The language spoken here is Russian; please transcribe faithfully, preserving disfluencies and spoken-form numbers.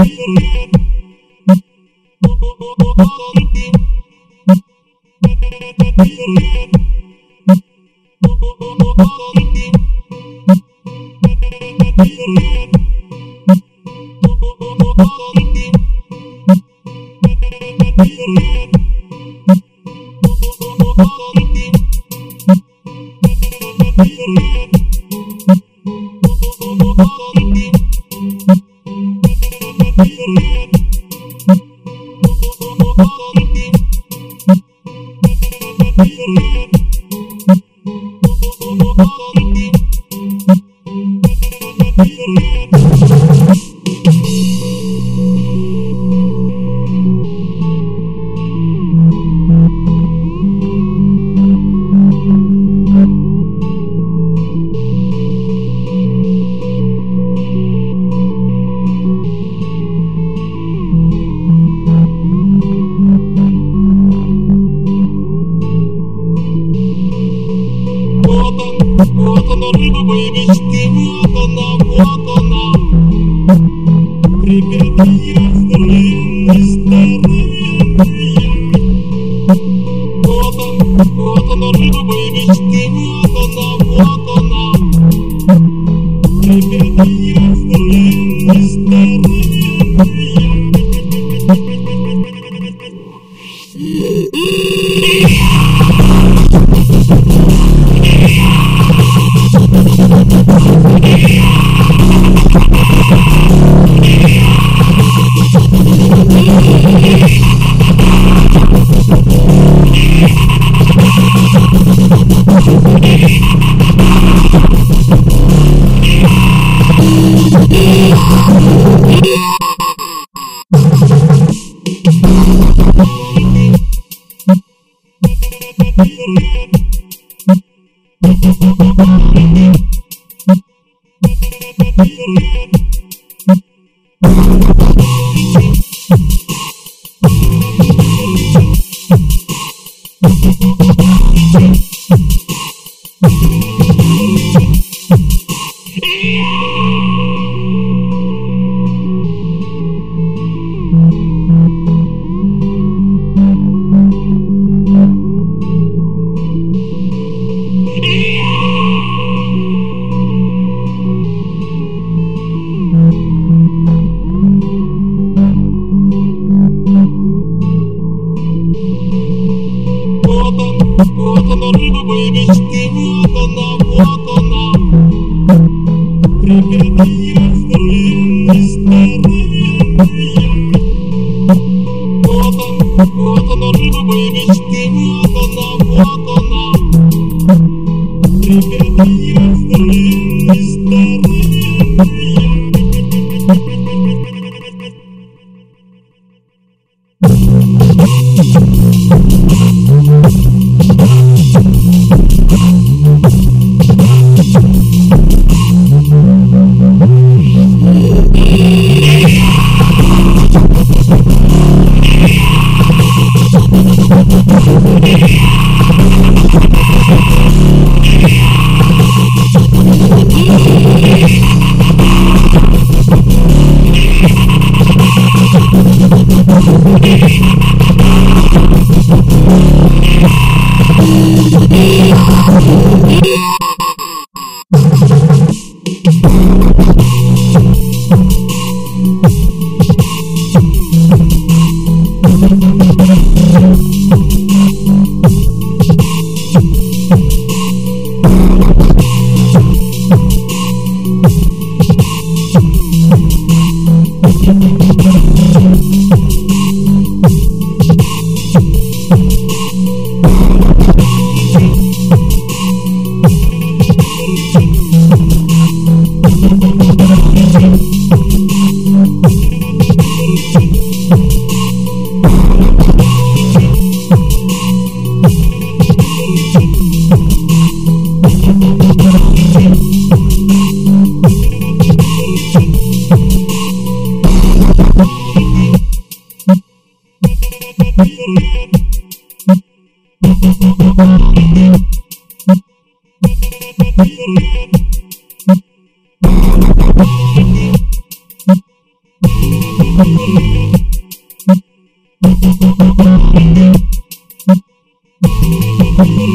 Вот она, рыба моей мечты, вот она, вот она. Ребята, я здоровенный, здоровенный. Вот она, вот она, рыба моей мечты, вот она, вот она. Ребята, я здоровенный, здоровенный. Вот она, рыба моей мечты, вот она, вот она. Ребята, я здоровенный, здоровенный. Вот она, вот она, рыба моей мечты, вот она, вот она. Ребята, я здоровенный, здоровенный. Yeah. Thank you.